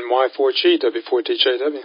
NY4G, W4DJW.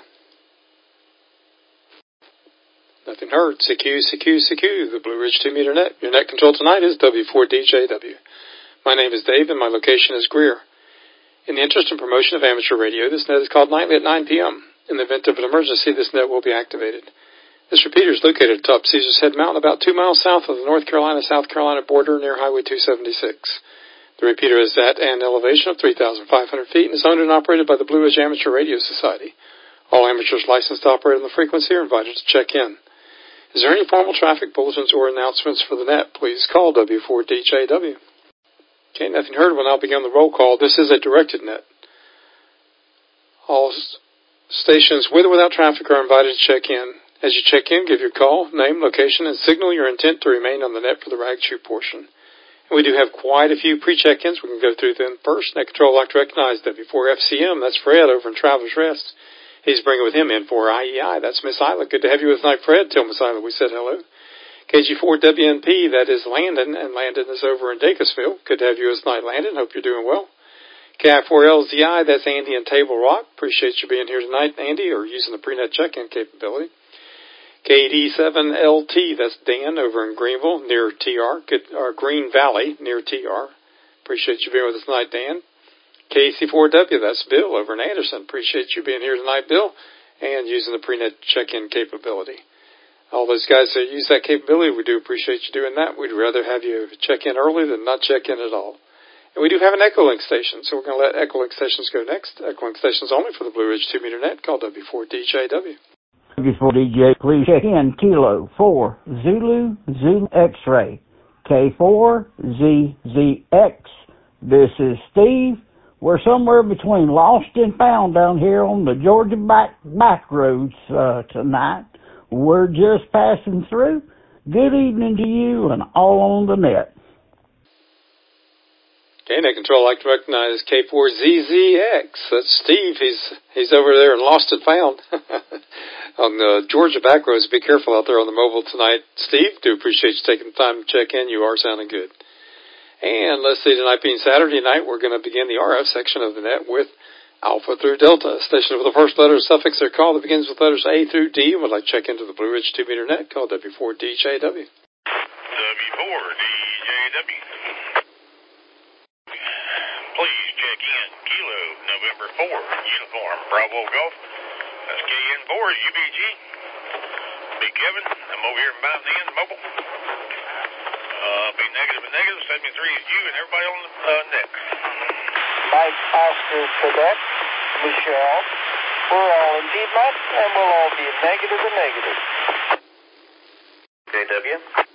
Nothing heard. CQ, the Blue Ridge 2-meter net. Your net control tonight is W4DJW. My name is Dave, and my location is Greer. In the interest and promotion of amateur radio, this net is called nightly at 9 p.m. In the event of an emergency, this net will be activated. This repeater is located atop Caesar's Head Mountain, about 2 miles south of the North Carolina-South Carolina border near Highway 276. The repeater is at an elevation of 3,500 feet and is owned and operated by the Blue Ridge Amateur Radio Society. All amateurs licensed to operate on the frequency are invited to check in. Is there any formal traffic bulletins or announcements for the net? Please call W4DJW. Okay, nothing heard. We'll now begin the roll call. This is a directed net. All stations with or without traffic are invited to check in. As you check in, give your call, name, location, and signal your intent to remain on the net for the rag chew portion. And we do have quite a few pre-check-ins. We can go through them first. Net Control would like to recognize W4FCM. That's Fred over in Travelers Rest. He's bringing with him N4IEI. That's Miss Isla. Good to have you with tonight, Fred. Tell Miss Isla we said hello. KG4WNP, that is Landon, and Landon is over in Dacusville. Good to have you with tonight, Landon. Hope you're doing well. KI4LZI, that's Andy in Table Rock. Appreciate you being here tonight, Andy, or using the pre-net check-in capability. KD7LT, that's Dan over in Greenville, near TR, Green Valley, near TR. Appreciate you being with us tonight, Dan. KC4W, that's Bill over in Anderson. Appreciate you being here tonight, Bill, and using the pre-net check-in capability. All those guys that use that capability, we do appreciate you doing that. We'd rather have you check in early than not check in at all. And we do have an Echolink station, so we're going to let Echolink stations go next. Echolink stations only for the Blue Ridge 2-meter net, called W4DJW. W4DJ, please check in. Kilo 4 Zulu X-ray K4ZZX. This is Steve. We're somewhere between lost and found down here on the Georgia back roads tonight. We're just passing through. Good evening to you and all on the net. Okay, Net Control, I'd like to recognize K4ZZX. That's Steve. He's over there and lost and found on the Georgia back roads. Be careful out there on the mobile tonight. Steve, do appreciate you taking the time to check in. You are sounding good. And let's see, tonight being Saturday night, we're going to begin the RF section of the net with Alpha through Delta, a station with the first letter suffix their call that begins with letters A through D, and would like to check into the Blue Ridge 2-meter net called W4DJW. W4DJW. Please check in. Kilo, November 4, Uniform, Bravo Golf. That's KN4, UBG. Big Kevin, I'm over here in Mountain Inn, mobile. Be negative and negative, 73 is you and everybody on the net. Mike, Oscar, Quebec, Michelle. We're all in Piedmont, and we'll all be negative and negative. JW.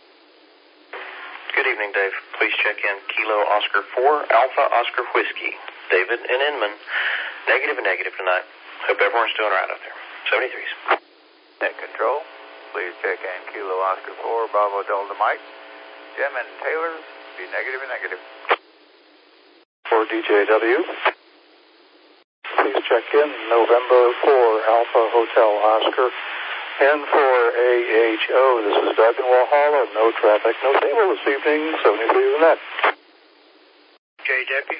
Good evening, Dave. Please check in. Kilo Oscar 4, Alpha Oscar Whiskey. David and Inman. Negative and negative tonight. Hope everyone's doing right out there. 73s. Net Control. Please check in. Kilo Oscar 4, Bravo Delta Mike. Jim and Taylor, be negative and negative. For DJW. Please check in. November 4, Alpha Hotel Oscar. N4AHO. This is Doug in Walhalla. No traffic, no signal this evening. 73 is net. JW.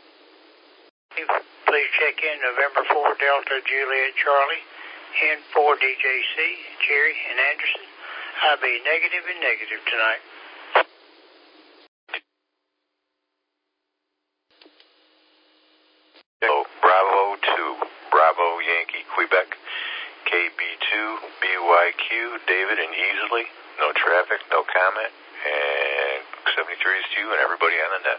Please check in. November 4, Delta Juliet Charlie. N4 DJC, Jerry and Anderson. I'll be negative and negative tonight. Bravo 2, Bravo Yankee, Quebec, KB2, BYQ, David and Easley, no traffic, no comment, and 73 is to you and everybody on the net.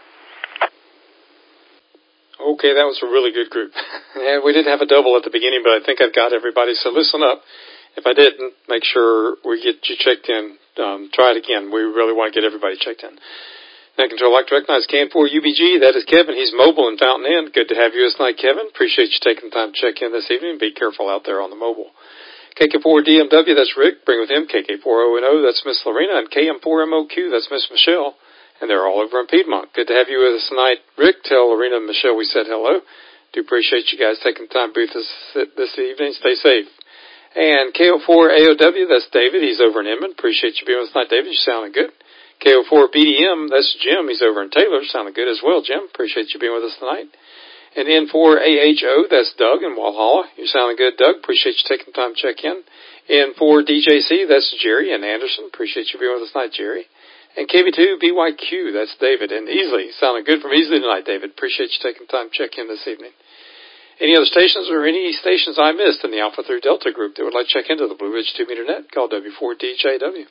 Okay, that was a really good group. And we did have a double at the beginning, but I think I've got everybody, so listen up. If I didn't, make sure we get you checked in. Try it again. We really want to get everybody checked in. Net Control, I'd like to recognize KN4UBG. That is Kevin. He's mobile in Fountain Inn. Good to have you this night, Kevin. Appreciate you taking the time to check in this evening. Be careful out there on the mobile. KK4DMW, that's Rick. Bring with him KK4ONO, that's Miss Lorena. And KM4MOQ, that's Miss Michelle. And they're all over in Piedmont. Good to have you with us tonight, Rick. Tell Lorena and Michelle we said hello. Do appreciate you guys taking the time to be with us this evening. Stay safe. And KO4AOW, that's David. He's over in Inman. Appreciate you being with us tonight, David. You're sounding good. KO4BDM, that's Jim. He's over in Taylor. Sounding good as well, Jim. Appreciate you being with us tonight. And N4AHO, that's Doug in Walhalla. You're sounding good, Doug. Appreciate you taking the time to check in. N4DJC, that's Jerry and Anderson. Appreciate you being with us tonight, Jerry. And KB2BYQ, that's David. And Easley, sounding good from Easley tonight, David. Appreciate you taking the time to check in this evening. Any other stations or any stations I missed in the Alpha through Delta group that would like to check into the Blue Ridge 2-meter net, call W4DJW.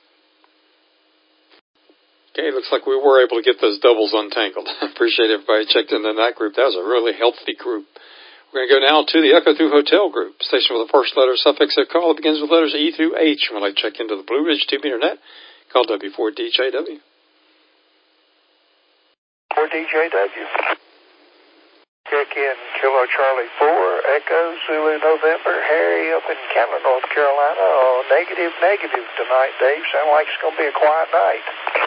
Okay, looks like we were able to get those doubles untangled. Appreciate everybody checked into that group. That was a really healthy group. We're going to go now to the Echo through Hotel group, station with the first letter suffix of call that begins with letters E through H. When I check into the Blue Ridge 2-meter net, call W4DJW. 4DJW. Check in Kilo Charlie 4, Echo Zulu November, Harry up in Candler, North Carolina. Oh, negative tonight, Dave. Sound like it's going to be a quiet night.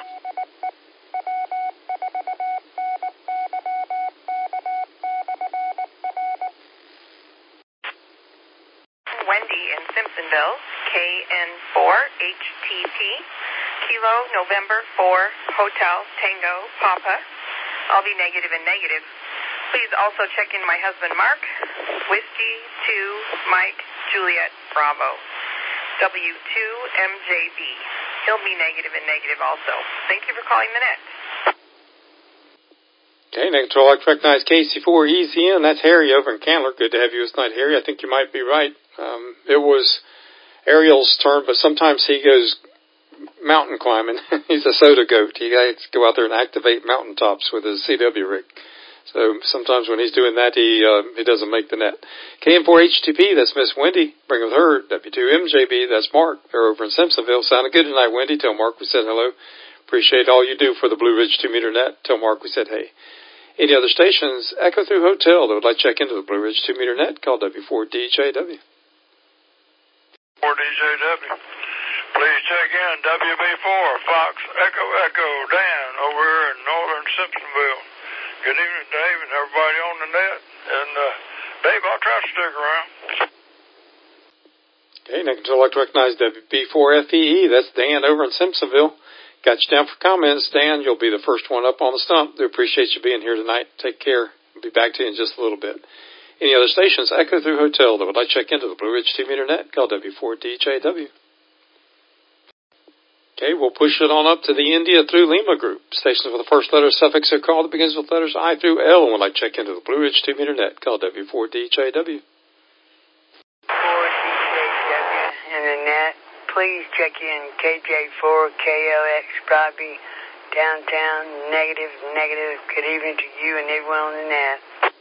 Wendy in Simpsonville, KN4HTP, Kilo November 4, Hotel Tango Papa. I'll be negative and negative. Please also check in my husband Mark, Whiskey 2, Mike, Juliet, Bravo, W2MJB. He'll be negative and negative also. Thank you for calling the net. Okay, next I'd like to recognize KC4EZN. That's Harry over in Candler. Good to have you tonight, Harry. I think you might be right. It was Ariel's turn, but sometimes he goes mountain climbing. He's a soda goat. He likes to go out there and activate mountaintops with his CW rig. So sometimes when he's doing that, he doesn't make the net. KM4HTP, that's Miss Wendy. Bring with her. W2MJB, that's Mark. They're over in Simpsonville. Sounded good tonight, Wendy. Tell Mark we said hello. Appreciate all you do for the Blue Ridge 2-meter net. Tell Mark we said hey. Any other stations? Echo through Hotel that would like to check into the Blue Ridge 2-meter net, call W4DJW. 4DJW. Please check in WB4, Fox Echo Echo, Dan over here in northern Simpsonville. Good evening, Dave, and everybody on the net. And, Dave, I'll try to stick around. Okay, next I'd like to recognize WB4FEE. That's Dan over in Simpsonville. Got you down for comments, Dan. You'll be the first one up on the stump. Do appreciate you being here tonight. Take care. We'll be back to you in just a little bit. Any other stations? Echo through Hotel that would like to check into the Blue Ridge 2-meter net, call W4DJW. Okay, we'll push it on up to the India through Lima group. Stations with the first letter suffix of call that begins with letters I through L. And would like to check into the Blue Ridge 2-meter net, call W4DJW. 4DJW in the net. Please check in KJ4 KLX Bobby downtown negative. Good evening to you and everyone on the net.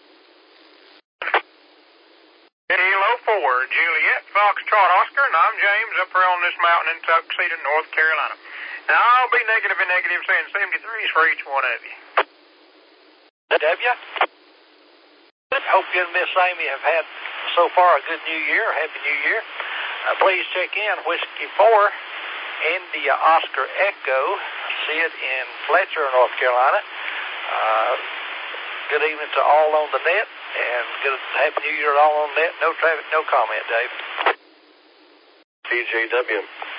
Kilo 4, Juliet, Foxtrot, Oscar, and I'm James up here on this mountain in Tuxedo, North Carolina. Now, I'll be negative and negative, saying 73s for each one of you. W. Hope you and Miss Amy have had so far a good New Year. Happy New Year. Please check in Whiskey 4, India Oscar Echo. See it in Fletcher, North Carolina. Good evening to all on the net, and good Happy New Year to all on the net. No traffic, no comment, Dave. DJW.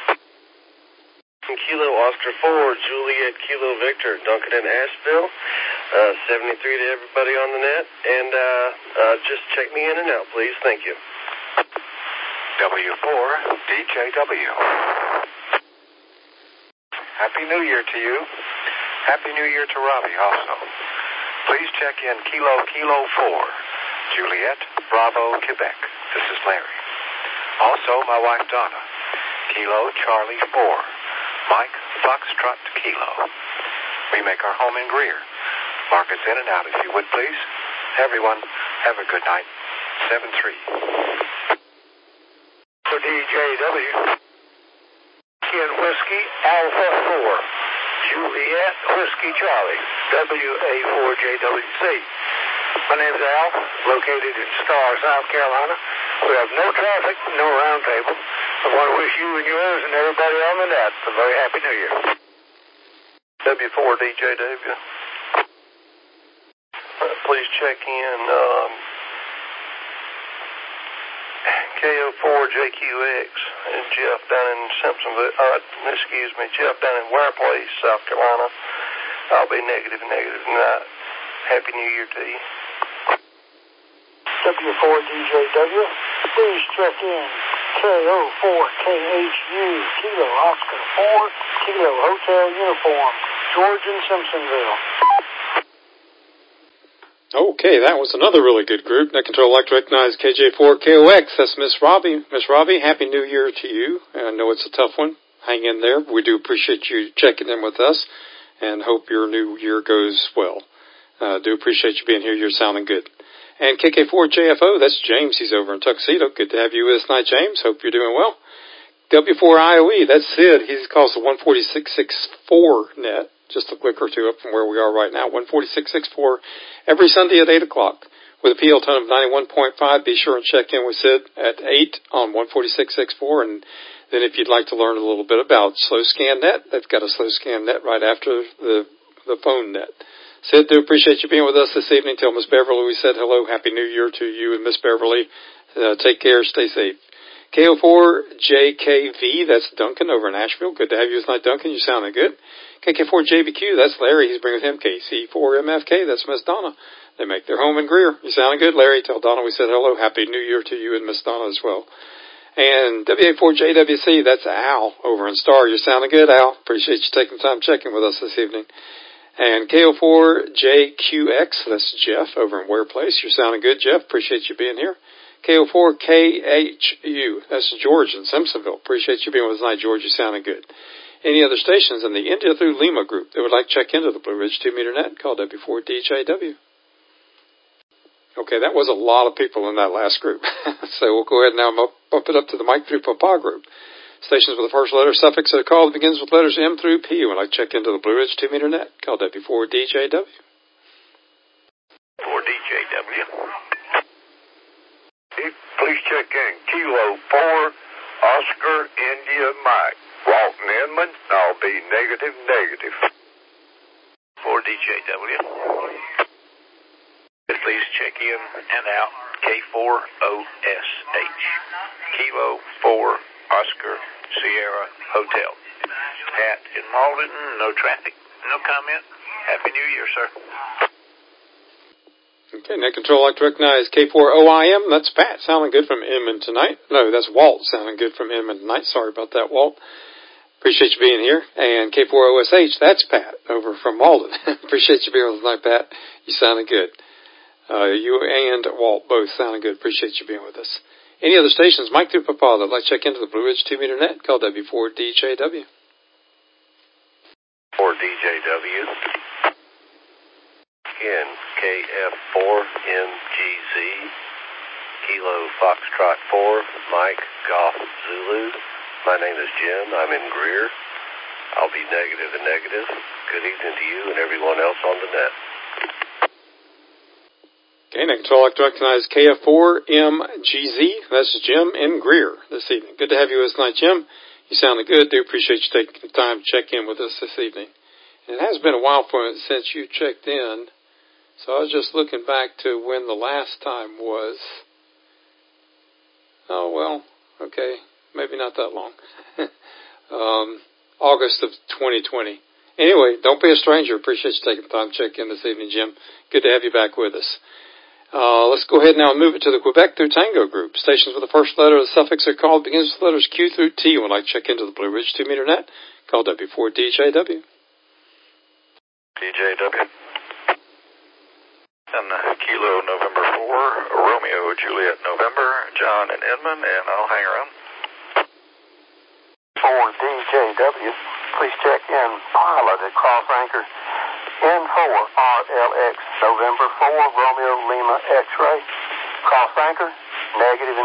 Kilo Oscar 4, Juliet Kilo Victor, Duncan in Asheville. 73 to everybody on the net, and just check me in and out, please. Thank you. W4 DJW. Happy New Year to you. Happy New Year to Robbie also. Please check in Kilo 4, Juliet, Bravo, Quebec. This is Larry. Also, my wife Donna, Kilo Charlie 4, Mike Foxtrot Kilo. We make our home in Greer. Mark us in and out if you would, please. Everyone, have a good night. 7-3. For DJW. Kid Whiskey Alpha 4. Juliet Whiskey Charlie, WA4JWC. My name is Al, located in Star, South Carolina. We have no traffic, no roundtable. I want to wish you and yours and everybody on the net a very happy New Year. W4DJW. Please check in KO4JQX and Jeff down in Simpsonville. Jeff down in Ware Place, South Carolina. I'll be negative tonight. Happy New Year to you. W4DJW. Please check in KO4KHU, Kilo Oscar 4, Kilo Hotel Uniform, George in Simpsonville. Okay, that was another really good group. Net Control I'd like to recognize KJ4KOX. That's Miss Robbie. Miss Robbie, Happy New Year to you. I know it's a tough one. Hang in there. We do appreciate you checking in with us and hope your new year goes well. Do appreciate you being here. You're sounding good. And KK4JFO, that's James. He's over in Tuxedo. Good to have you with us tonight, James. Hope you're doing well. W4IOE, that's Sid. He calls the 146.64 net. Just a click or two up from where we are right now. 146.64 every Sunday at 8 o'clock with a PL tone of 91.5. Be sure and check in with Sid at 8 on 146.64. And then if you'd like to learn a little bit about Slow Scan Net, they've got a Slow Scan Net right after the phone net. Sid, do appreciate you being with us this evening. Tell Miss Beverly we said hello. Happy New Year to you and Miss Beverly. Take care. Stay safe. KO4JKV, that's Duncan over in Asheville. Good to have you tonight, Duncan. You sounding good. KK4JBQ, that's Larry. He's bringing with him. KC4MFK, that's Miss Donna. They make their home in Greer. You sounding good, Larry. Tell Donna we said hello. Happy New Year to you and Miss Donna as well. And WA4JWC, that's Al over in Star. You're sounding good, Al. Appreciate you taking time checking with us this evening. And KO4JQX, that's Jeff over in Ware Place. You're sounding good, Jeff. Appreciate you being here. KO4KHU, that's George in Simpsonville. Appreciate you being with us tonight, George. You're sounding good. Any other stations in the India through Lima group that would like to check into the Blue Ridge 2-meter net, call W4DJW. Okay, that was a lot of people in that last group. So we'll go ahead and now bump it up to the Mike through Papa group. Stations with the first letter suffix of the call that begins with letters M through P. Would like to check into the Blue Ridge 2-meter net, call W4DJW. 4DJW. Please check in Kilo 4, Oscar India Mike. Walton Inman, I'll be negative. 4DJW. Please check in and out K4OSH. Kilo 4, Oscar Sierra Hotel. Pat in Malden, no traffic, no comment. Happy New Year, sir. Okay, Net Control I'd like to recognize K4OIM. That's Pat sounding good from Inman tonight. No, that's Walt sounding good from Inman tonight. Sorry about that, Walt. Appreciate you being here. And K4OSH, that's Pat over from Malden. Appreciate you being with us tonight, Pat. You sounding good. You and Walt both sounding good. Appreciate you being with us. Any other stations, Mike through Papa, that would like to check into the Blue Ridge 2-meter net, call W4DJW. 4DJW. Again, KF4MGZ, Kilo Foxtrot 4, Mike Golf Zulu. My name is Jim. I'm in Greer. I'll be negative. Good evening to you and everyone else on the net. Okay, Net Control I'd like to recognize KF4MGZ. That's Jim in Greer this evening. Good to have you with us tonight, Jim. You sounded good. Do appreciate you taking the time to check in with us this evening. And it has been a while since you checked in. So I was just looking back to when the last time was. Oh, well, okay. Maybe not that long. August of 2020. Anyway, don't be a stranger. Appreciate you taking the time to check in this evening, Jim. Good to have you back with us. Let's go ahead now and move it to the Quebec through Tango group. Stations with the first letter of the suffix are called begins with letters Q through T. Would like to check into the Blue Ridge 2-meter net. Call W4DJW. DJW. And Kilo November 4, Romeo Juliet November, John and Edmund, and I'll hang around. 4DJW. Please check in Pilot at Cross Anchor. N4RLX, November 4, Romeo Lima X-Ray. Cross Anchor, negative.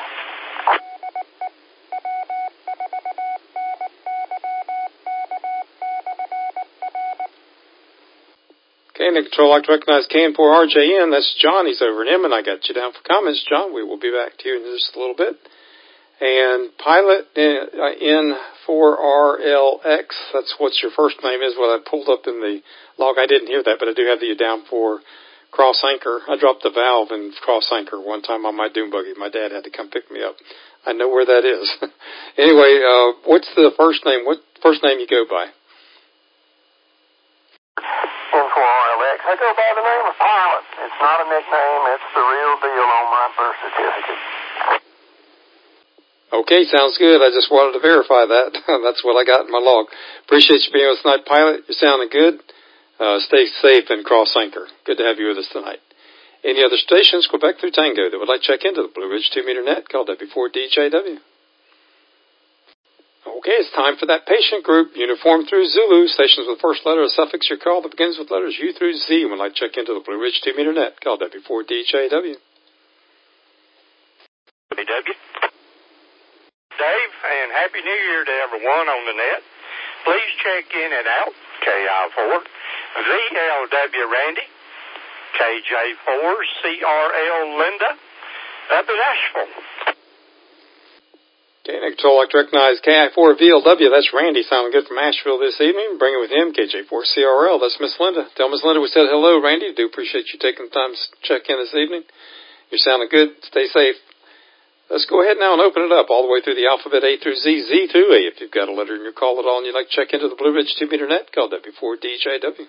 Okay, Net Control I'd like to recognize KN4RJN. That's John. He's over in Inman. I got you down for comments, John. We will be back to you in just a little bit. And Pilot N4RLX, that's what your first name is. Well, I pulled up in the log. I didn't hear that, but I do have you down for Cross Anchor. I dropped the valve in Cross Anchor one time on my dune buggy. My dad had to come pick me up. I know where that is. Anyway, what's the first name? What first name you go by? N4RLX. Quebec. I go by the name of Pilot. It's not a nickname. It's the real deal on my birth certificate. Okay, sounds good. I just wanted to verify that. That's what I got in my log. Appreciate you being with us tonight, Pilot. You're sounding good. Stay safe and cross anchor. Good to have you with us tonight. Any other stations, Quebec through Tango, that would like to check into the Blue Ridge 2-meter net, call W4DJW. Okay, it's time for that patient group. Uniform through Zulu. Stations with the first letter or suffix your call that begins with letters U through Z would like to check into the Blue Ridge 2-meter net, call W4DJW. DW. Dave, and Happy New Year to everyone on the net. Please check in and out, KI4, VLW Randy, KJ4, CRL Linda, up in Asheville. Okay, next control, I'd like to recognize KI4 VLW. That's Randy, sounding good from Asheville this evening. Bring it with him, KJ4 CRL. That's Miss Linda. Tell Miss Linda we said hello, Randy. Do appreciate you taking the time to check in this evening. You're sounding good. Stay safe. Let's go ahead now and open it up all the way through the alphabet A through Z, Z through A. If you've got a letter in your call at all and you'd like to check into the Blue Ridge 2-meter net, call W4DJW.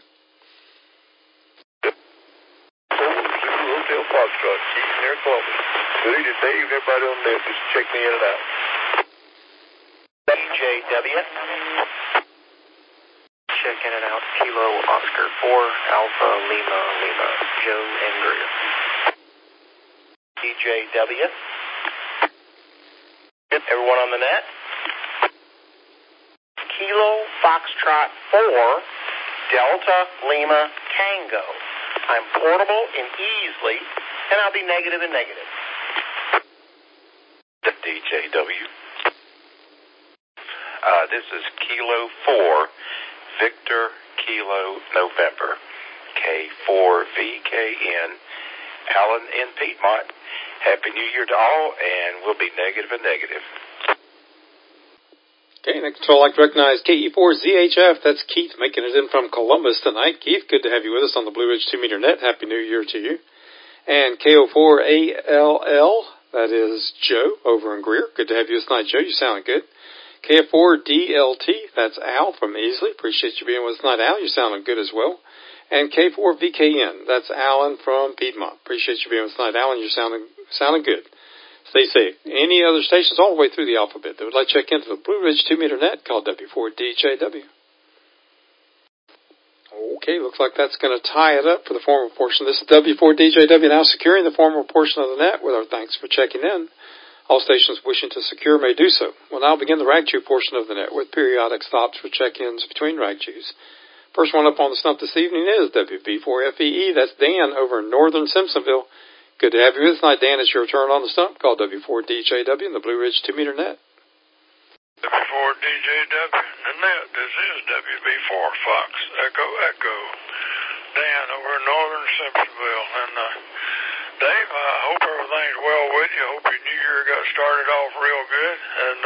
Hotel Foxtrot, Chief near Columbus. Good evening, Dave. Everybody on there, just check me in and out. DJW. Check in and out. Kilo Oscar 4 Alpha Lima Lima Joe and Greer. DJW. Everyone on the net? Kilo Foxtrot 4 Delta Lima Tango. I'm portable and easily, and I'll be negative and negative. DJW. This is Kilo 4 Victor Kilo November K4VKN Allen in Piedmont. Happy New Year to all, and we'll be negative and negative. Okay, next control, I'd like to recognize KE4ZHF. That's Keith making it in from Columbus tonight. Keith, good to have you with us on the Blue Ridge 2-meter net. Happy New Year to you. And KO4ALL, that is Joe over in Greer. Good to have you this night, Joe. You sound good. KF4DLT, that's Al from Easley. Appreciate you being with us tonight, Al. You're sounding good as well. And K4VKN, that's Alan from Piedmont. Appreciate you being with us tonight, Alan. You're sounding good. Stay safe. Any other stations all the way through the alphabet that would like to check into the Blue Ridge 2-meter net, call W4DJW. Okay, looks like that's going to tie it up for the formal portion. This is W4DJW now securing the formal portion of the net with our thanks for checking in. All stations wishing to secure may do so. We'll now begin the rag chew portion of the net with periodic stops for check-ins between rag chews. First one up on the stump this evening is WB4FEE. That's Dan over in northern Simpsonville. Good to have you with us tonight, Dan. It's your turn on the stump. Call W4DJW in the Blue Ridge 2-meter net. W4DJW in the net. This is WB4 Fox Echo Echo. Dan over in northern Simpsonville. And Dave, I hope everything's well with you. I hope your new year got started off real good. And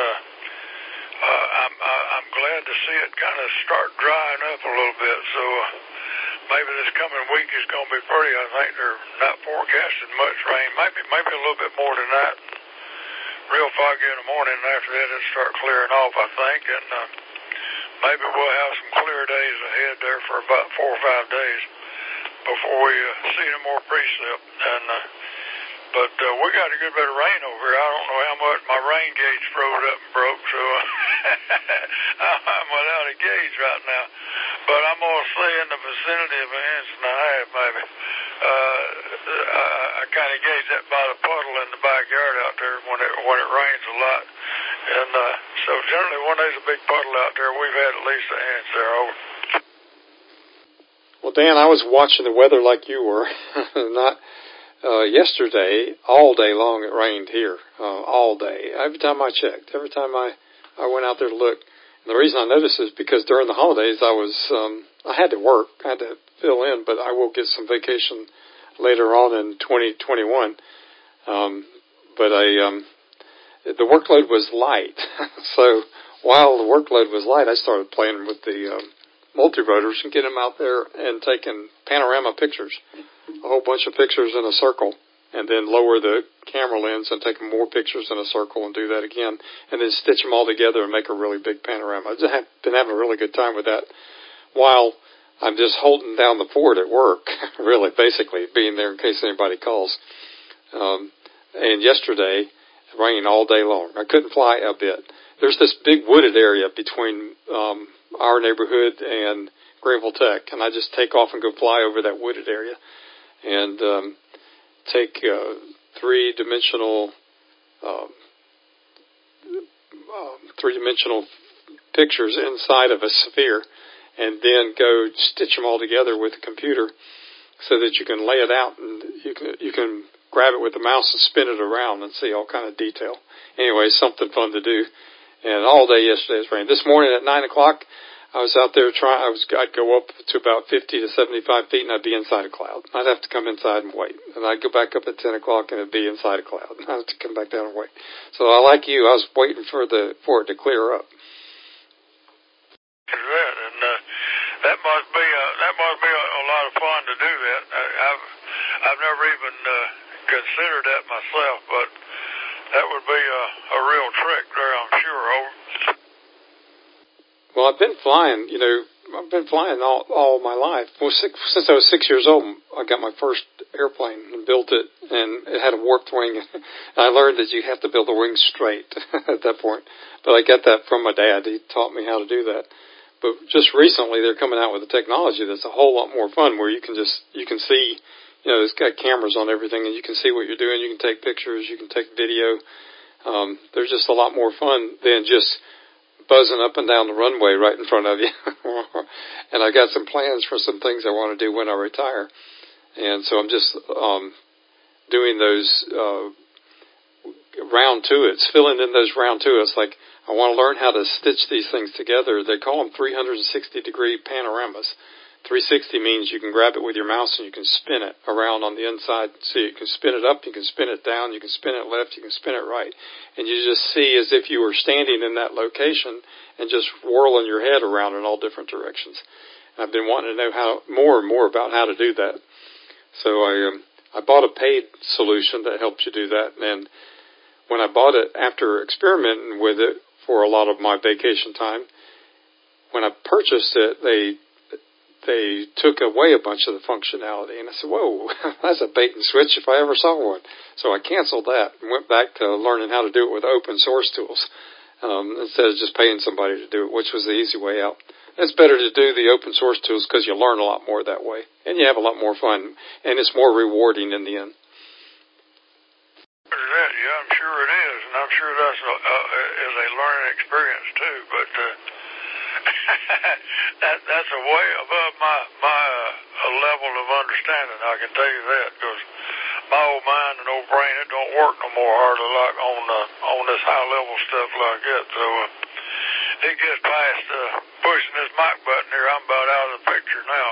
I'm glad to see it kind of start drying up a little bit. So maybe this coming week is going to be pretty. I think they're not forecasting much rain. Maybe a little bit more than that. Real foggy in the morning, and after that it'll start clearing off, I think. And maybe we'll have some clear days ahead there for about 4 or 5 days before we see no more precip. And but we got a good bit of rain over here. I don't know how much my rain gauge froze up and broke, so I'm without a gauge right now. But I'm going to say in the vicinity of 1.5 inches, maybe. I kind of gauge that by the puddle in the backyard out there when it rains a lot. And so generally when there's a big puddle out there, we've had at least 1 inch there over. Well, Dan, I was watching the weather like you were. Not yesterday, all day long it rained here, all day. Every time I checked, every time I went out there to look. And the reason I noticed is because during the holidays I had to work, I had to fill in, but I will get some vacation later on in 2021. But the workload was light. So while the workload was light, I started playing with the multi-rotors and getting them out there and taking panorama pictures, a whole bunch of pictures in a circle, and then lower the camera lens and take more pictures in a circle and do that again, and then stitch them all together and make a really big panorama. I've been having a really good time with that while I'm just holding down the fort at work, really, basically, being there in case anybody calls. And yesterday, it rained all day long. I couldn't fly a bit. There's this big wooded area between our neighborhood and Greenville Tech, and I just take off and go fly over that wooded area and take three-dimensional pictures inside of a sphere, and then go stitch them all together with a computer so that you can lay it out and you can grab it with the mouse and spin it around and see all kind of detail. Anyway, something fun to do. And all day yesterday it rained. This morning at 9 o'clock, I was out there I'd go up to about 50 to 75 feet and I'd be inside a cloud. I'd have to come inside and wait. And I'd go back up at 10 o'clock and it'd be inside a cloud. I'd have to come back down and wait. So I like you, I was waiting for it to clear up. And that must be a lot of fun to do that. I've never even considered that myself, but that would be a real trick there, I'm sure. Well, I've been flying, I've been flying all my life. Well, since I was 6 years old, I got my first airplane and built it, and it had a warped wing. I learned that you have to build the wings straight at that point. But I got that from my dad. He taught me how to do that. But just recently, they're coming out with a technology that's a whole lot more fun, where you can see, it's got cameras on everything, and you can see what you're doing. You can take pictures, you can take video. There's just a lot more fun than just buzzing up and down the runway right in front of you. And I got some plans for some things I want to do when I retire. And so I'm just doing those round two-its, filling in those round two-its. Like, I want to learn how to stitch these things together. They call them 360-degree panoramas. 360 means you can grab it with your mouse and you can spin it around on the inside. So you can spin it up, you can spin it down, you can spin it left, you can spin it right. And you just see as if you were standing in that location and just whirling your head around in all different directions. And I've been wanting to know more and more about how to do that. So I bought a paid solution that helps you do that. And when I bought it, after experimenting with it for a lot of my vacation time, when I purchased it, they took away a bunch of the functionality. And I said, whoa, that's a bait and switch if I ever saw one. So I canceled that and went back to learning how to do it with open source tools instead of just paying somebody to do it, which was the easy way out. It's better to do the open source tools because you learn a lot more that way. And you have a lot more fun. And it's more rewarding in the end. Yeah, I'm sure it is. And I'm sure that's a learning experience too. But that's a way above my level of understanding, I can tell you that, because my old mind and old brain, it don't work no more hardly like on this high level stuff like that. So it gets past pushing this mic button here, I'm about out of the picture now.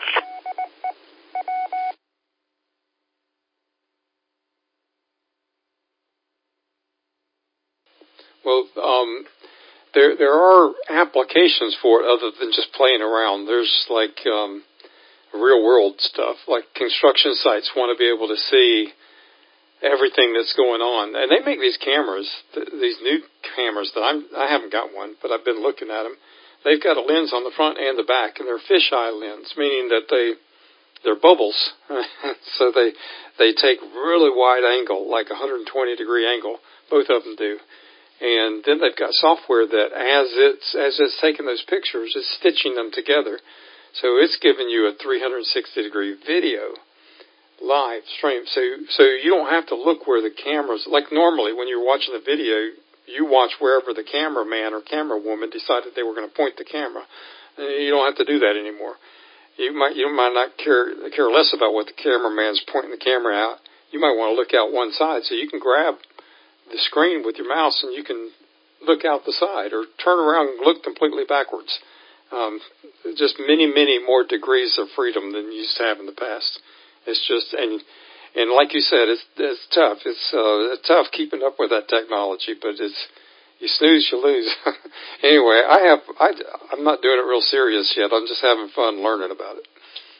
Well, there are applications for it other than just playing around. There's like real world stuff, like construction sites want to be able to see everything that's going on. And they make these cameras, these new cameras that I haven't got one, but I've been looking at them. They've got a lens on the front and the back, and they're fisheye lens, meaning that they're bubbles. So they take really wide angle, like 120 degree angle. Both of them do. And then they've got software that as it's taking those pictures, it's stitching them together. So it's giving you a 360-degree video live stream. So you don't have to look where the camera's, like normally when you're watching a video, you watch wherever the cameraman or camerawoman decided they were going to point the camera. You don't have to do that anymore. You might not care less about what the cameraman's pointing the camera out. You might want to look out one side, so you can grab the screen with your mouse and you can look out the side or turn around and look completely backwards. Just many, many more degrees of freedom than you used to have in the past. It's just, and like you said, it's tough. It's tough keeping up with that technology, but you snooze, you lose. Anyway, I'm not doing it real serious yet. I'm just having fun learning about it.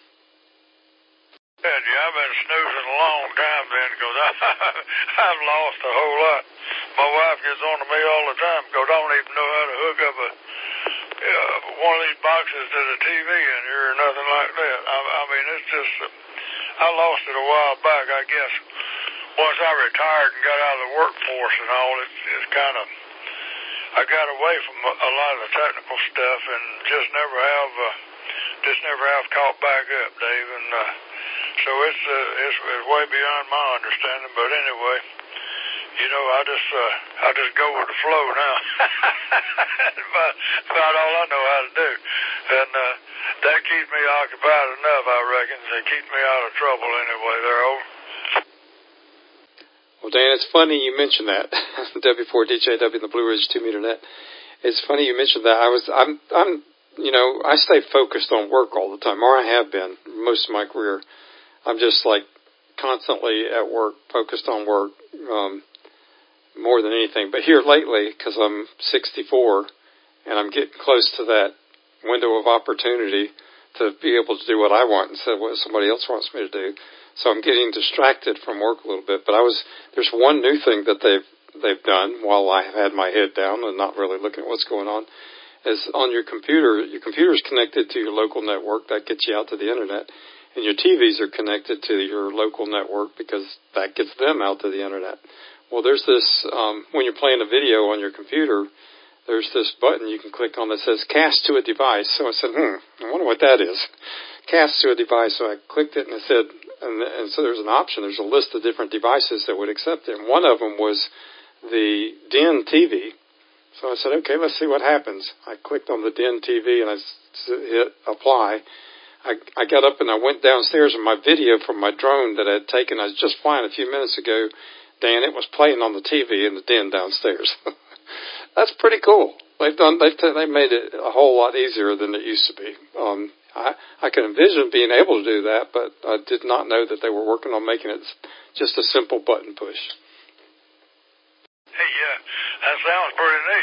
Yeah, I've been snoozing a long time then because I've lost a whole lot. My wife gets on to me all the time because I don't even know how to hook up a one of these boxes to the TV in here or nothing like that. I mean, it's just, I lost it a while back, I guess. Once I retired and got out of the workforce and all, it's kind of, I got away from a lot of the technical stuff and just never have caught back up, Dave. And so it's way beyond my understanding. But anyway, you know, I just go with the flow now. about all I know how to do, and that keeps me occupied enough, I reckon. It keeps me out of trouble anyway. There, over. Well, Dan, it's funny you mentioned that. W4DJW and the Blue Ridge 2-meter net. It's funny you mentioned that. I'm, you know, I stay focused on work all the time, or I have been most of my career. I'm just like constantly at work, focused on work, more than anything. But here lately, because I'm 64 and I'm getting close to that window of opportunity to be able to do what I want instead of what somebody else wants me to do. So I'm getting distracted from work a little bit. But there's one new thing that they've done while I have had my head down and not really looking at what's going on, is on your computer. Your computer is connected to your local network. That gets you out to the internet. And your TVs are connected to your local network because that gets them out to the internet. Well, there's this, when you're playing a video on your computer, there's this button you can click on that says cast to a device. So I said, I wonder what that is. Cast to a device. So I clicked it and it said, and so there's an option. There's a list of different devices that would accept it. And one of them was the Den TV. So I said, okay, let's see what happens. I clicked on the Den TV and I hit apply. I got up and I went downstairs, and my video from my drone that I had taken, I was just flying a few minutes ago, Dan, it was playing on the TV in the den downstairs. That's pretty cool. They've made it a whole lot easier than it used to be. I can envision being able to do that, but I did not know that they were working on making it just a simple button push. Hey, yeah, that sounds pretty neat.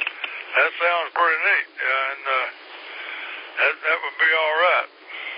And that would be all right.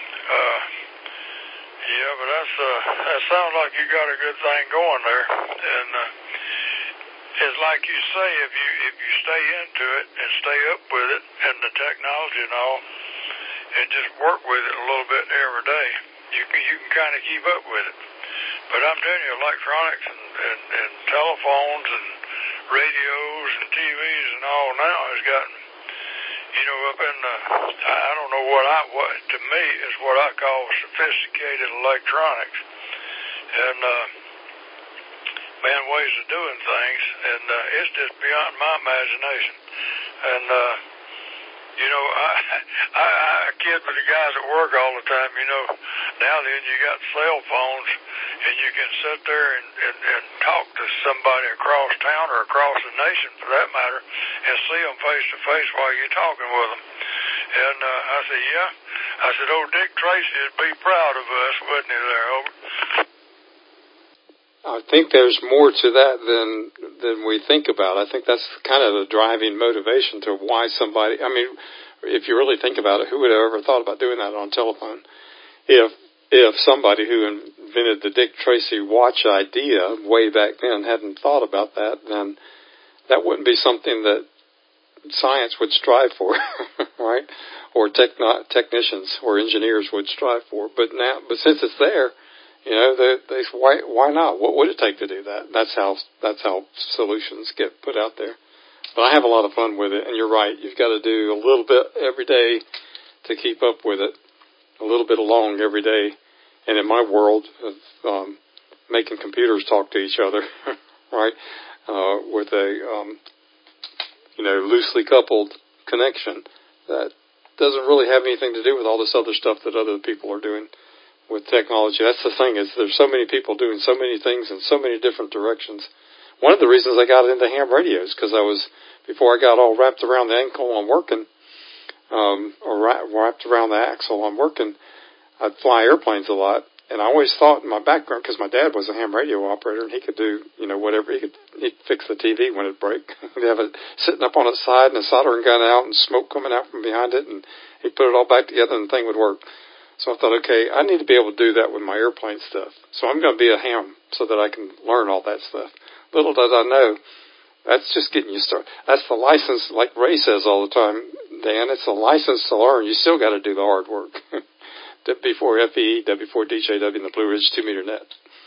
Yeah, but that sounds like you got a good thing going there. And it's like you say, if you stay into it and stay up with it and the technology and all, and just work with it a little bit every day, you can kind of keep up with it. But I'm telling you, electronics and telephones and radios and TVs and all now has gotten, you know, up in the, I don't know what to me is what I call sophisticated electronics. And, man, ways of doing things, and it's just beyond my imagination. And, you know, I kid with the guys at work all the time, you know, now then you got cell phones, and you can sit there and talk to somebody across town or across the nation, for that matter, and see them face to face while you're talking with them. And I said, yeah. I said, old Dick Tracy would be proud of us, wouldn't he there, over? I think there's more to that than we think about. I think that's kind of the driving motivation to why somebody, I mean, if you really think about it, who would have ever thought about doing that on a telephone? If somebody who invented the Dick Tracy watch idea way back then hadn't thought about that, then that wouldn't be something that science would strive for, right? Or technicians or engineers would strive for. But since it's there, you know, why not? What would it take to do that? That's how solutions get put out there. But I have a lot of fun with it, and you're right. You've got to do a little bit every day to keep up with it, a little bit along every day. And in my world of making computers talk to each other, right, with a loosely coupled connection that doesn't really have anything to do with all this other stuff that other people are doing with technology. That's the thing, is there's so many people doing so many things in so many different directions. One of the reasons I got into ham radios, because before I got all wrapped around the ankle on working, or wrapped around the axle on working, I'd fly airplanes a lot. And I always thought in my background, because my dad was a ham radio operator, and he could do, whatever. He'd fix the TV when it'd break. He'd have it sitting up on its side and a soldering gun out and smoke coming out from behind it, and he'd put it all back together and the thing would work. So I thought, okay, I need to be able to do that with my airplane stuff. So I'm going to be a ham so that I can learn all that stuff. Little did I know, that's just getting you started. That's the license, like Ray says all the time. Dan. It's a license to learn. You still got to do the hard work. W4FE, W4DJW, and the Blue Ridge 2-meter net.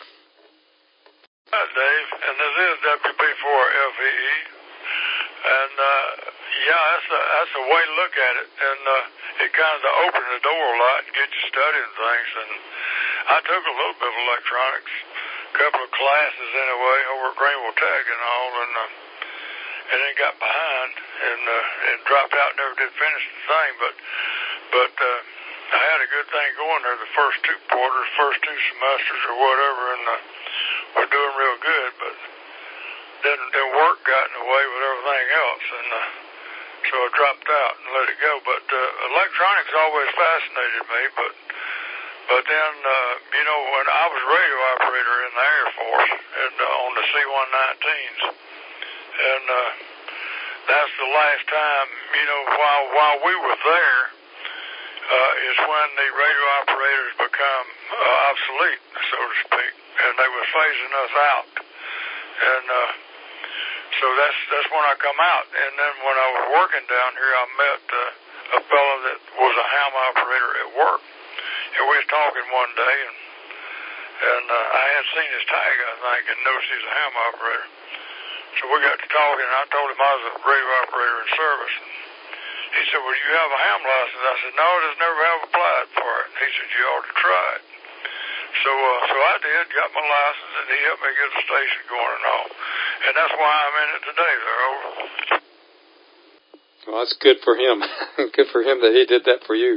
Dave, and this is WB4FEE, and that's a way to look at it, and it kind of opens the door a lot and gets you studying things. And I took a little bit of electronics, a couple of classes anyway, over at Greenville Tech and all, and then got behind and dropped out, never did finish the thing, but I had a good thing going there the first 2 quarters, first 2 semesters or whatever, and we're doing real good, but then work got in the way with everything else, and so I dropped out and let it go. But electronics always fascinated me, but then, when I was radio operator in the Air Force and on the C-119s, and that's the last time, while we were there, is when the radio operators become obsolete, so to speak, and they were phasing us out. And so that's when I come out. And then when I was working down here, I met a fellow that was a ham operator at work. And we was talking one day, and I had seen his tag, I think, and noticed he's a ham operator. So we got to talking, and I told him I was a radio operator in service. And he said, well, do you have a ham license? I said, no, I just never have applied for it. He said, you ought to try it. So I did, got my license, and he helped me get the station going and all. And that's why I'm in it today, there, over. Well, that's good for him. Good for him that he did that for you.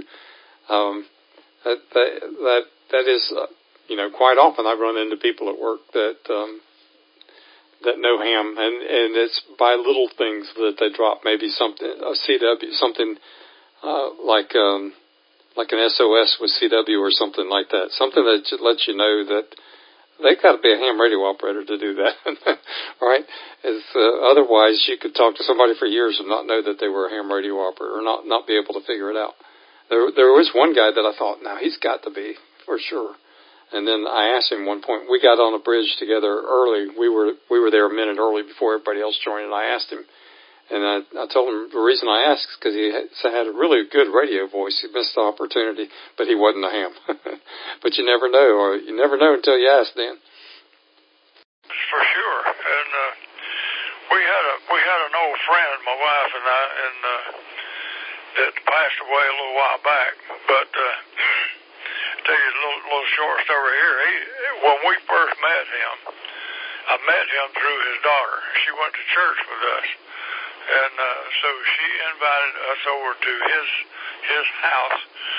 That is, quite often I run into people at work that know ham, and it's by little things that they drop, maybe something, a CW, something like an SOS with CW or something like that, something that lets you know that they've got to be a ham radio operator to do that, right? Otherwise, you could talk to somebody for years and not know that they were a ham radio operator, or not be able to figure it out. There was one guy that I thought, now he's got to be, for sure. And then I asked him one point, we got on a bridge together early. We were there a minute early before everybody else joined, and I asked him. And I told him the reason I asked is because he had a really good radio voice. He missed the opportunity, but he wasn't a ham. But you never know, or you never know until you ask, Dan. For sure. And we had an old friend, my wife and I, and that passed away a little while back. But tell you a little short story here. When we first met him, I met him through his daughter. She went to church with us. And so she invited us over to his house.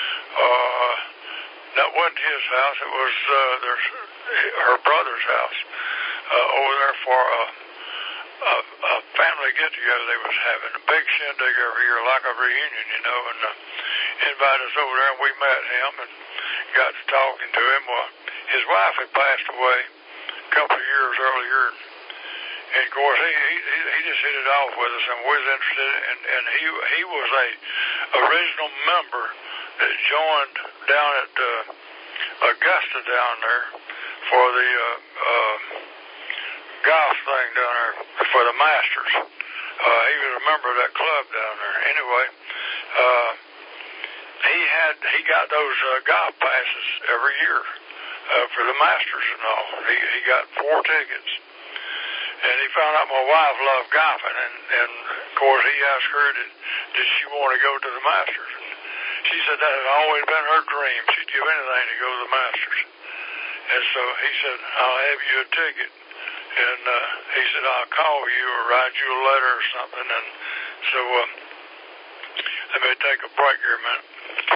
That wasn't his house. It was her brother's house over there for a family get-together they was having. A big shindig every year, like a reunion, and invited us over there, and we met him and got to talking to him. Well, his wife had passed away a couple of years earlier, and of course, he just hit it off with us, and we was interested, and he was a original member that joined down at Augusta down there for the golf thing down there for the Masters. He was a member of that club down there. Anyway, he got those golf passes every year for the Masters and all. He got 4 tickets. And he found out my wife loved golfing, and of course he asked her, did she want to go to the Masters? And she said that had always been her dream. She'd give anything to go to the Masters. And so he said, I'll have you a ticket. And he said, I'll call you or write you a letter or something. And so let me take a break here a minute.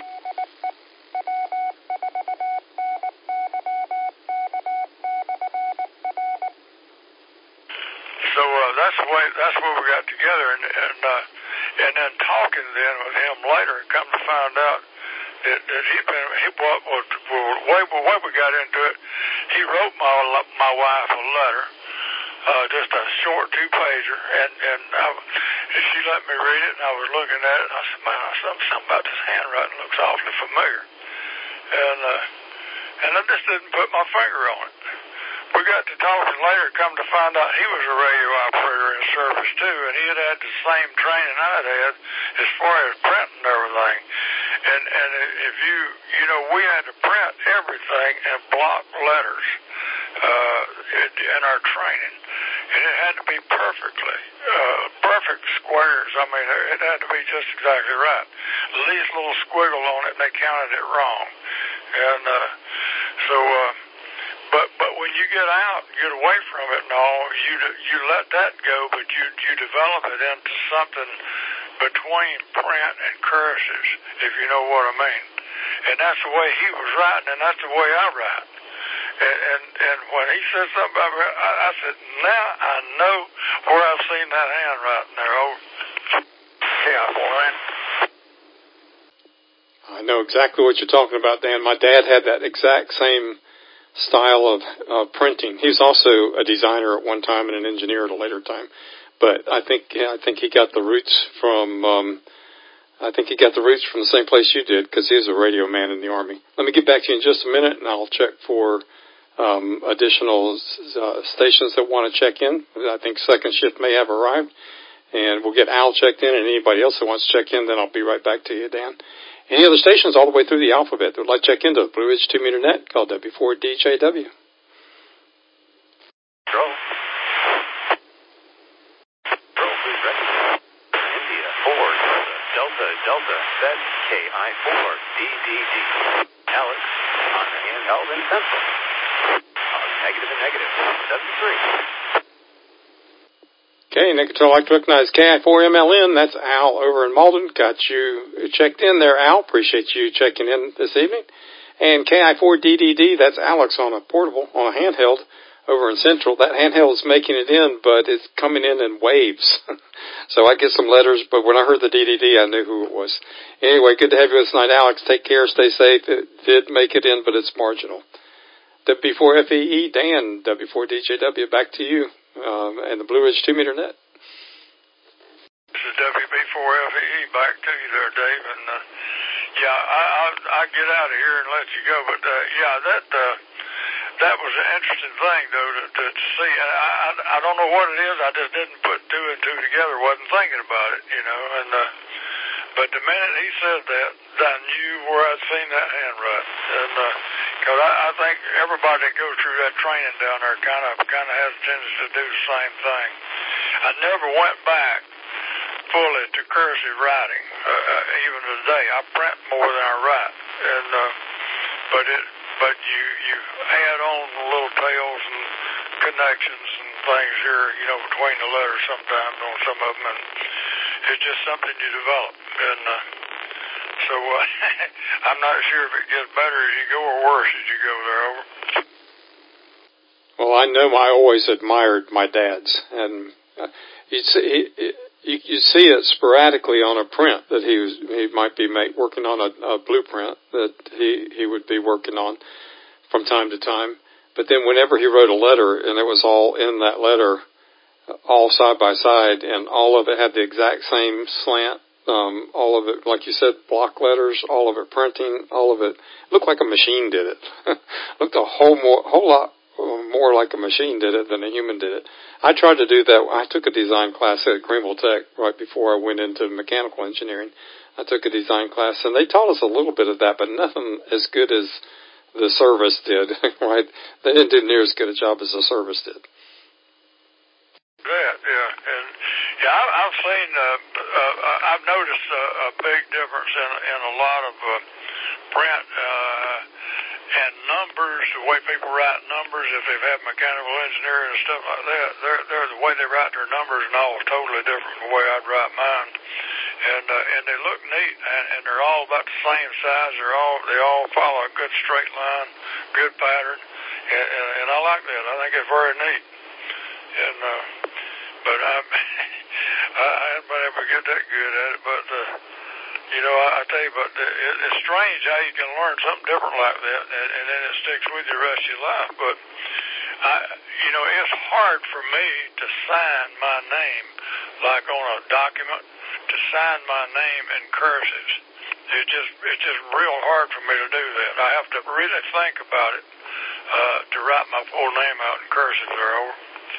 So that's where we got together, and then talking then with him later, come to find out that way we got into it, he wrote my wife a letter, just a short 2-pager, and she let me read it, and I was looking at it, and I said, man, something about this handwriting looks awfully familiar, and I just didn't put my finger on it. we got to talking later, come to find out he was a radio operator in service too, and he had the same training I'd had as far as printing and everything. And if you know, we had to print everything in block letters in our training, and it had to be perfect squares. I mean, it had to be just exactly right. The least little squiggle on it, and they counted it wrong. And but when you get out, get away from it and all, you let that go, but you develop it into something between print and cursives, if you know what I mean. And that's the way he was writing, and that's the way I write. And when he said something about it, I said, now I know where I've seen that handwriting there. I know exactly what you're talking about, Dan. My dad had that exact same style of printing. He was also a designer at one time and an engineer at a later time. But I think he got the roots from the same place you did, because he was a radio man in the Army. Let me get back to you in just a minute, and I'll check for additional stations that want to check in. I think second shift may have arrived, and we'll get Al checked in, and anybody else that wants to check in, then I'll be right back to you, Dan. Any other stations all the way through the alphabet that would like to check into the Blue Ridge 2-meter net, call W4DJW. Control. Control, please ready. India 4 Delta, set KI4DDD. Alex, on the handheld in Central. Negative and negative, 73. Okay, Net Control, I'd like to recognize KI4MLN. That's Al over in Malden. Got you checked in there, Al. Appreciate you checking in this evening. And KI4DDD, that's Alex on a portable, on a handheld over in Central. That handheld is making it in, but it's coming in waves. So I get some letters, but when I heard the DDD, I knew who it was. Anyway, good to have you this night, Alex. Take care, stay safe. It did make it in, but it's marginal. W4FEE, Dan, W4DJW, back to you. And the Blue Ridge 2-meter net. This is WB4FEE, back to you there, Dave. And I'll get out of here and let you go. But that was an interesting thing, though, to see. I don't know what it is. I just didn't put two and two together. Wasn't thinking about it, you know. And but the minute he said that, I knew where I'd seen that handwriting. And because I think everybody that goes through that training down there kind of has a tendency to do the same thing. I never went back fully to cursive writing, even today. I print more than I write, and but you add on the little tails and connections and things here, you know, between the letters sometimes on some of them, and it's just something you develop. And so I'm not sure if it gets better as you go or worse as you go there. Over. Well, I know I always admired my dad's, and you see it sporadically on a print that he might be working on a blueprint that he would be working on from time to time. But then whenever he wrote a letter, and it was all in that letter, all side by side, and all of it had the exact same slant. All of it, like you said, block letters, all of it printing, all of it looked like a machine did it. Looked a whole lot more like a machine did it than a human did it. I tried to do that. I took a design class at Greenville Tech right before I went into mechanical engineering. I took a design class, and they taught us a little bit of that, but nothing as good as the service did, right? They didn't do near as good a job as the service did. I've seen, I've noticed a big difference in a lot of print and numbers, the way people write numbers. If they've had mechanical engineering and stuff like that, they're the way they write their numbers and all is totally different from the way I'd write mine. And they look neat, and they're all about the same size. They all follow a good straight line, good pattern, and I like that. I think it's very neat. And but I haven't been able to get that good at it. But you know, I tell you, but it's strange how you can learn something different like that, and then it sticks with you the rest of your life. But you know, it's hard for me to sign my name like on a document. To sign my name in cursives, it's just real hard for me to do that. I have to really think about it to write my full name out in cursive there, over.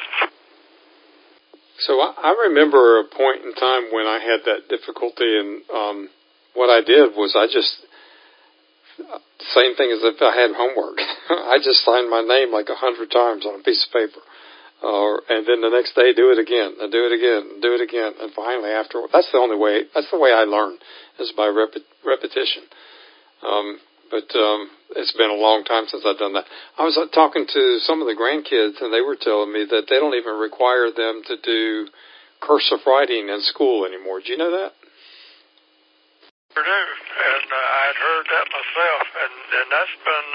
So I remember a point in time when I had that difficulty, and what I did was I just, same thing as if I had homework. I just signed my name like 100 times on a piece of paper. And then the next day, do it again, and do it again, and do it again. And finally, that's the way I learn, is by repetition. But it's been a long time since I've done that. I was talking to some of the grandkids, and they were telling me that they don't even require them to do cursive writing in school anymore. Do you know that? I do, and I'd heard that myself, and that's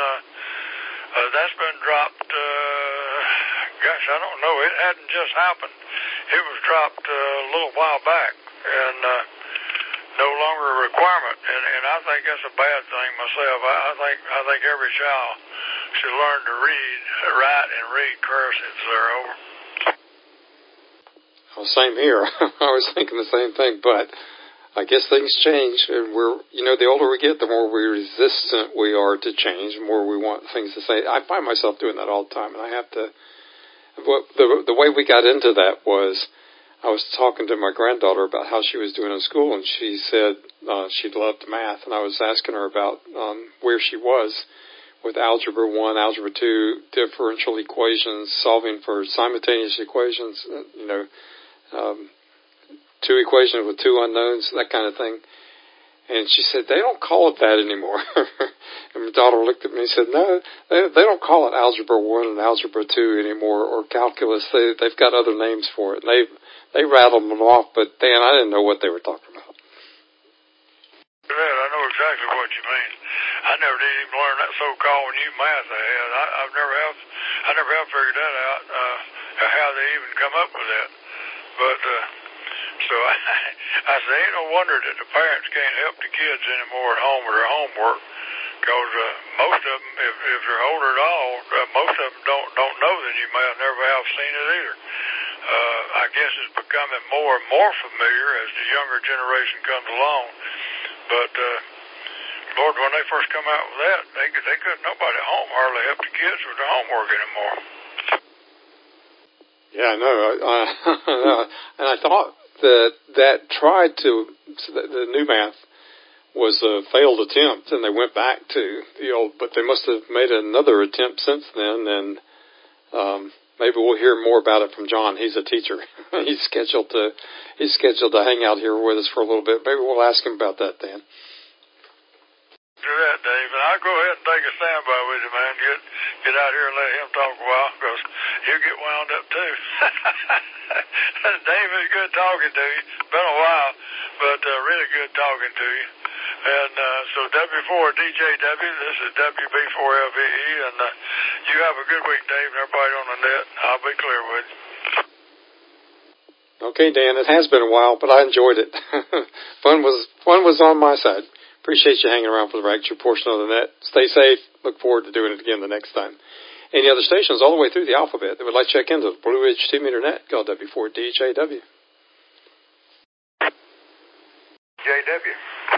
been dropped. Gosh, I don't know. It hadn't just happened. It was dropped a little while back, and no longer a requirement, and I think that's a bad thing myself. I think every child should learn to write and read cursive there, over. Well, same here. I was thinking the same thing, but I guess things change, and the older we get, the more resistant we are to change, the more we want things to say. I find myself doing that all the time, and I have to. The way we got into that was, I was talking to my granddaughter about how she was doing in school, and she said she loved math, and I was asking her about where she was with Algebra 1, Algebra 2, differential equations, solving for simultaneous equations, two equations with two unknowns, that kind of thing. And she said, they don't call it that anymore. And my daughter looked at me and said, no, they don't call it Algebra 1 and Algebra 2 anymore, or calculus. They've got other names for it. And they rattled them off, but Dan, I didn't know what they were talking about. Yeah, I know exactly what you mean. I never did even learn that so-called new math I had. I never have figured that out, how they even come up with that. But so I say, ain't no wonder that the parents can't help the kids anymore at home with their homework, because most of them, if they're older at all, most of them don't know the new math, never have seen it either. I guess it's becoming more and more familiar as the younger generation comes along. But Lord, when they first come out with that, they couldn't, nobody at home hardly help the kids with their homework anymore. Yeah, I know. And I thought that tried to, the new math was a failed attempt, and they went back to the old, but they must have made another attempt since then, and maybe we'll hear more about it from John. He's a teacher. He's scheduled to hang out here with us for a little bit. Maybe we'll ask him about that, Dan. Do that, Dave, and I'll go ahead and take a standby with you, man. Get out here and let him talk a while, because he'll get wound up too. Dave, it's good talking to you. Been a while, but really good talking to you. And so W4DJW, this is WB4LVE, and you have a good week, Dave, and everybody on the net. I'll be clear with you. Okay, Dan, it has been a while, but I enjoyed it. Fun was on my side. Appreciate you hanging around for the Rags portion of the net. Stay safe. Look forward to doing it again the next time. Any other stations all the way through the alphabet that would like to check into the Blue Ridge 2-meter net, call W4DJW. JW.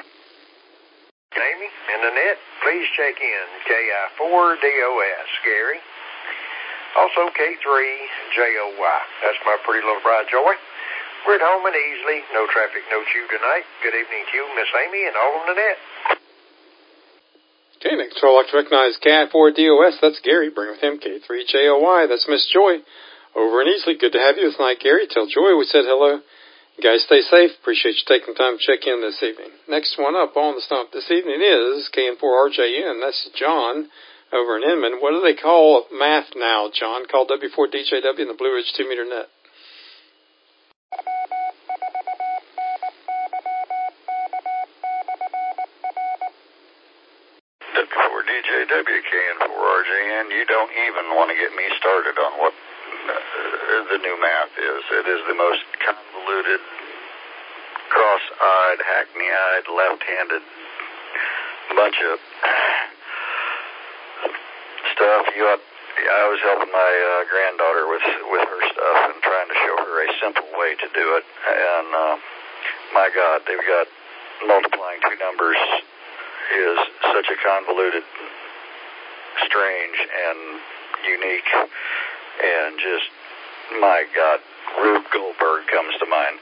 Amy, in the net, please check in KI4DOS, Gary. Also K3JOY. That's my pretty little bride, Joy. We're at home and easily. No traffic, no chew tonight. Good evening to you, Miss Amy, and all on the net. Okay, next I'd like to recognize KI4DOS. That's Gary. Bring with him K3JOY. That's Miss Joy. Over and easily. Good to have you tonight, Gary. Tell Joy we said hello. You guys stay safe. Appreciate you taking time to check in this evening. Next one up on the stump this evening is KN4RJN. That's John over in Inman. What do they call math now, John? Call W4DJW in the Blue Ridge 2-meter net. W4DJW, KN4RJN. You don't even want to get me started on what the new math is. It is the most convoluted, cross-eyed, hackney-eyed, left-handed bunch of stuff. I was helping my granddaughter with her stuff and trying to show her a simple way to do it. And my God, they've got multiplying two numbers is such a convoluted strange and unique, and just, my God, Rube Goldberg comes to mind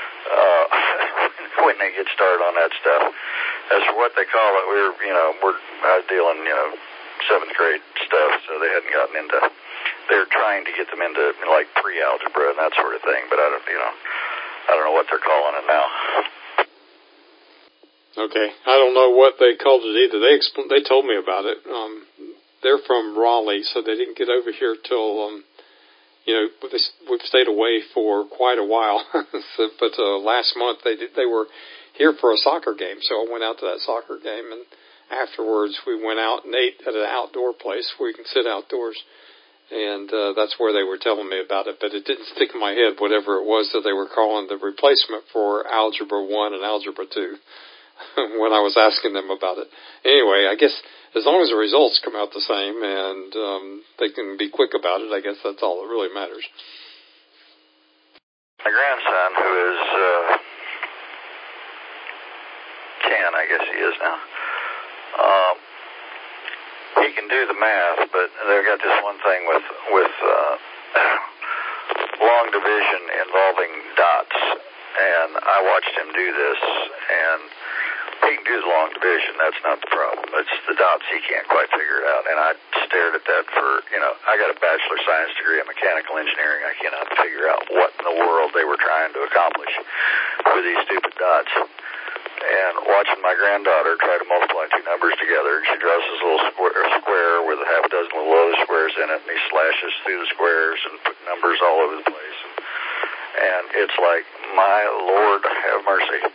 when they get started on that stuff. As for what they call it, I was dealing, 7th grade stuff, so they hadn't gotten into. They're trying to get them into like pre-algebra and that sort of thing, but I don't know what they're calling it now. Okay, I don't know what they called it either. They told me about it. They're from Raleigh, so they didn't get over here till we've stayed away for quite a while. But last month they were here for a soccer game, so I went out to that soccer game, and afterwards we went out and ate at an outdoor place where you can sit outdoors, and that's where they were telling me about it. But it didn't stick in my head whatever it was that they were calling the replacement for Algebra 1 and Algebra 2 when I was asking them about it. Anyway, I guess as long as the results come out the same and they can be quick about it, I guess that's all that really matters. My grandson, who is 10, I guess he is now, he can do the math, but they've got this one thing with long division involving dots, and I watched him do this, and he can do the long division. That's not the problem. It's the dots he can't quite figure it out. And I stared at that for, I got a bachelor of science degree in mechanical engineering. I cannot figure out what in the world they were trying to accomplish with these stupid dots. And watching my granddaughter try to multiply two numbers together, she draws this little square with a half a dozen little other squares in it, and he slashes through the squares and put numbers all over the place. And it's like, my Lord, have mercy.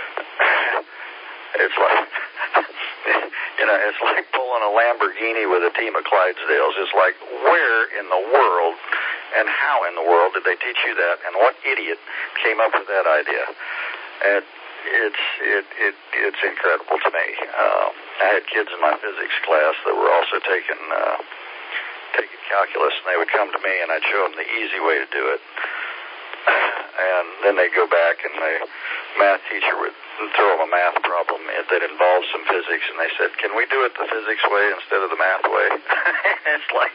It's like, it's like pulling a Lamborghini with a team of Clydesdales. It's like, where in the world and how in the world did they teach you that? And what idiot came up with that idea? And it's incredible to me. I had kids in my physics class that were also taking calculus, and they would come to me, and I'd show them the easy way to do it. And then they'd go back, and the math teacher would throw them a math problem that involved some physics, and they said, "Can we do it the physics way instead of the math way?" It's like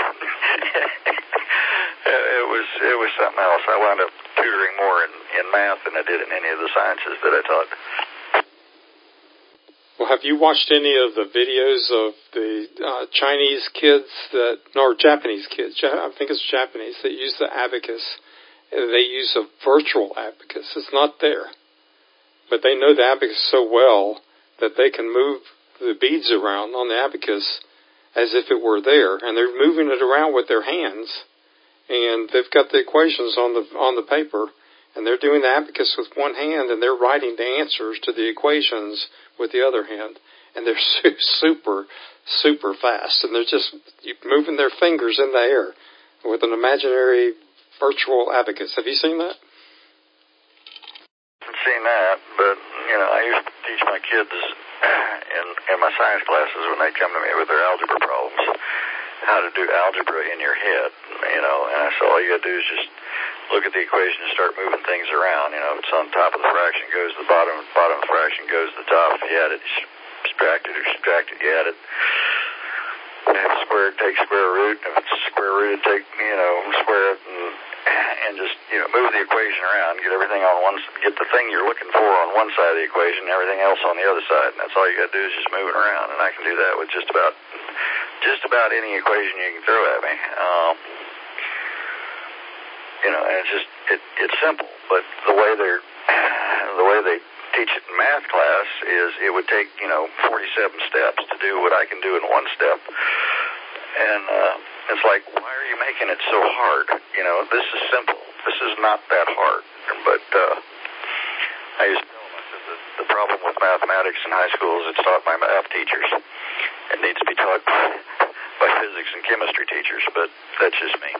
it was something else. I wound up tutoring more in math than I did in any of the sciences that I taught. Well, have you watched any of the videos of the Chinese kids or Japanese kids? I think it's Japanese that use the abacus. They use a virtual abacus. It's not there. But they know the abacus so well that they can move the beads around on the abacus as if it were there. And they're moving it around with their hands. And they've got the equations on the paper. And they're doing the abacus with one hand, and they're writing the answers to the equations with the other hand. And they're super, super fast. And they're just moving their fingers in the air with an imaginary virtual abacus. Have you seen that? I haven't seen that, but, I used to teach my kids in my science classes when they come to me with their algebra problems, how to do algebra in your head, and I said all you got to do is just look at the equation and start moving things around. If it's on top of the fraction, goes to the bottom of the fraction, goes to the top. If you had it subtracted, you had it. If it's squared, take square root. If it's square rooted, take, square it and just, move the equation around, get everything on get the thing you're looking for on one side of the equation, everything else on the other side. And that's all you got to do is just move it around. And I can do that with just about any equation you can throw at me. And it's simple, but the way they teach it in math class is it would take, 47 steps to do what I can do in one step. And it's like, why are you making it so hard? This is simple. This is not that hard. But I used to tell them, I said, the problem with mathematics in high school is it's taught by math teachers. It needs to be taught by physics and chemistry teachers, but that's just me.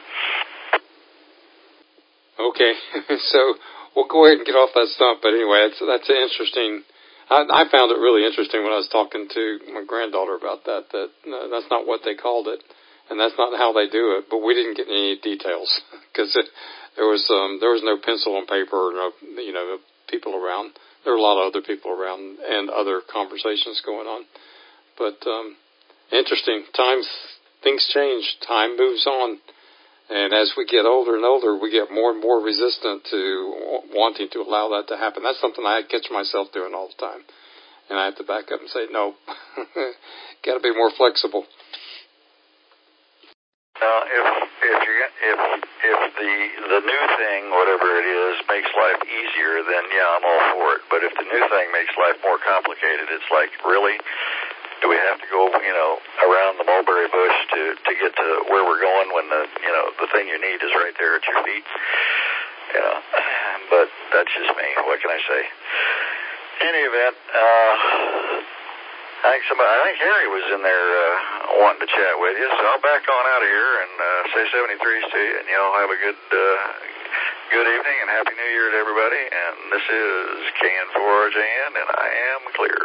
Okay, so we'll go ahead and get off that stump. But anyway, that's interesting. I found it really interesting when I was talking to my granddaughter about that. That's not what they called it, and that's not how they do it. But we didn't get any details because there was no pencil and paper, or no people around. There were a lot of other people around and other conversations going on. But Interesting. Things change. Time moves on. And as we get older and older, we get more and more resistant to wanting to allow that to happen. That's something I catch myself doing all the time. And I have to back up and say, no, got to be more flexible. If the new thing, whatever it is, makes life easier, then yeah, I'm all for it. But if the new thing makes life more complicated, it's like, really? Do we have to go, around the mulberry bush to get to where we're going when the thing you need is right there at your feet? But that's just me. What can I say? In any event, I think Harry was in there wanting to chat with you, so I'll back on out of here and say 73s to you, and y'all have a good evening and Happy New Year to everybody. And this is KN4RJN, and I am clear.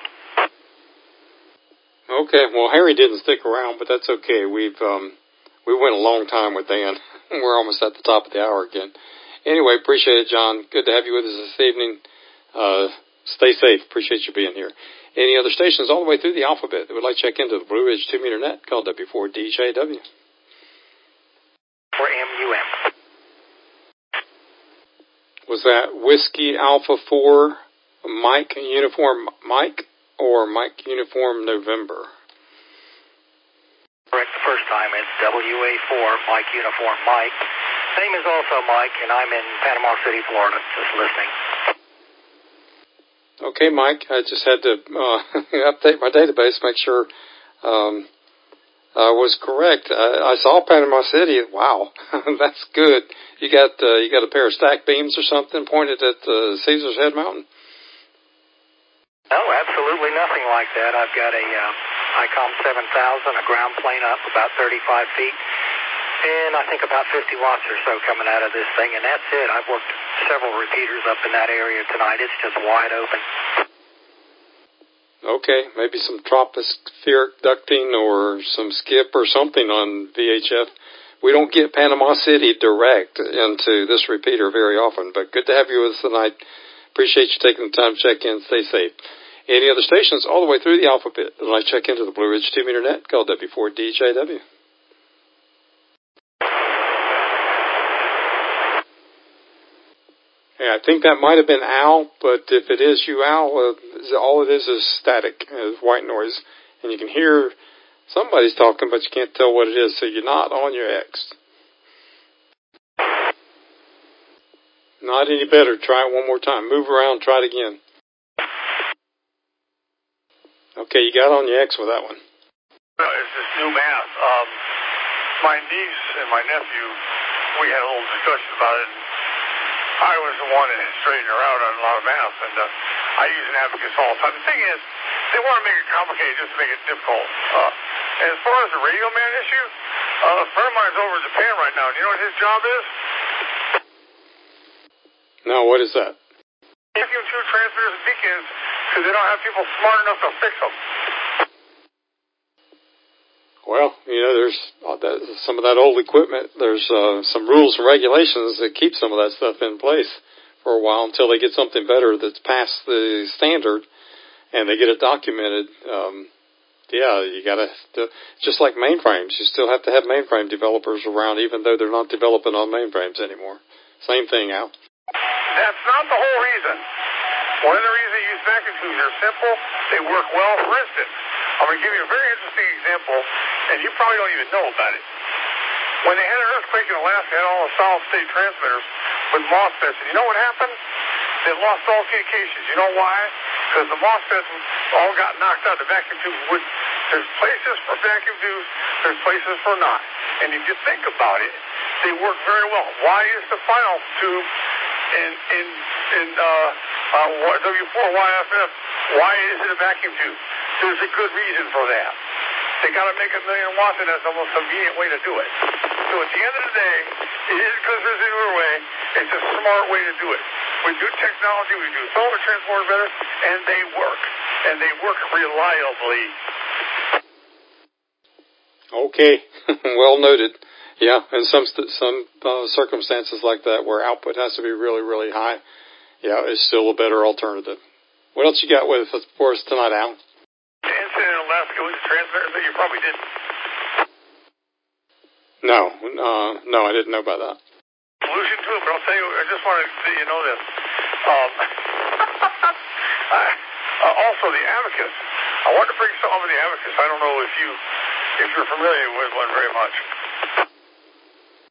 Okay, well, Harry didn't stick around, but that's okay. We went a long time with Dan. We're almost at the top of the hour again. Anyway, appreciate it, John. Good to have you with us this evening. Stay safe. Appreciate you being here. Any other stations all the way through the alphabet that would like to check into the Blue Ridge 2-meter net, call W4DJW. For MUM. Was that Whiskey Alpha 4 Mike Uniform Mike or Mike Uniform November? Correct the first time. It's WA4 Mike Uniform Mike. Name is also Mike, and I'm in Panama City, Florida, just listening. Okay, Mike, I just had to update my database, make sure I was correct. I saw Panama City. Wow, that's good. You got a pair of stack beams or something pointed at Caesar's Head Mountain? No, absolutely nothing like that. I've got a ICOM 7000, a ground plane up about 35 feet, and I think about 50 watts or so coming out of this thing, and that's it. I've worked several repeaters up in that area tonight. It's just wide open. Okay, maybe some tropospheric ducting or some skip or something on VHF. We don't get Panama City direct into this repeater very often, but good to have you with us tonight. Appreciate you taking the time to check in. Stay safe. Any other stations all the way through the alphabet that like check into the Blue Ridge 2-meter net, call W4DJW. Yeah, I think that might have been Al, but if it is you, Al, all it is static, white noise. And you can hear somebody's talking, but you can't tell what it is, so you're not on your X. Not any better. Try it one more time. Move around, try it again. Okay, you got on your X with that one. It's this new math. My niece and my nephew, we had a little discussion about it. I was the one that straightened her out on a lot of math, and I use an abacus all the time. The thing is, they want to make it complicated just to make it difficult. And as far as the radio man issue, a friend of mine's over in Japan right now. Do you know what his job is? No, what is that? Vacuum tube transmitters and beacons because they don't have people smart enough to fix them. Well, there's some of that old equipment. There's some rules and regulations that keep some of that stuff in place for a while until they get something better that's past the standard and they get it documented. You got to, just like mainframes, you still have to have mainframe developers around even though they're not developing on mainframes anymore. Same thing, Al. That's not the whole reason. One of the reasons they use vacuum tubes, they're simple, they work well. For instance, I'm going to give you a very interesting example, and you probably don't even know about it. When they had an earthquake in Alaska, they had all the solid-state transmitters with MOSFETs, and you know what happened? They lost all communications. You know why? Because the MOSFETs all got knocked out. The vacuum tubes wouldn't. There's places for vacuum tubes, there's places for not. And if you think about it, they work very well. Why is the final tube in W4YFF, why is it a vacuum tube? There's a good reason for that. They got to make 1 million watts, and that's the most convenient way to do it. So at the end of the day, it isn't because there's a newer way, it's a smart way to do it. With new technology, we do solar transporter better, and they work. And they work reliably. Okay, well noted. Yeah, and some circumstances like that where output has to be really, really high, it's still a better alternative. What else you got with us for us tonight, Al? The incident in Alaska was transmitters that you probably didn't. No, I didn't know about that. Solution to it, but I'll tell you, I just want to let you know this. Also, the Abacus. I want to bring some of the Abacus. I don't know if you're familiar with one very much.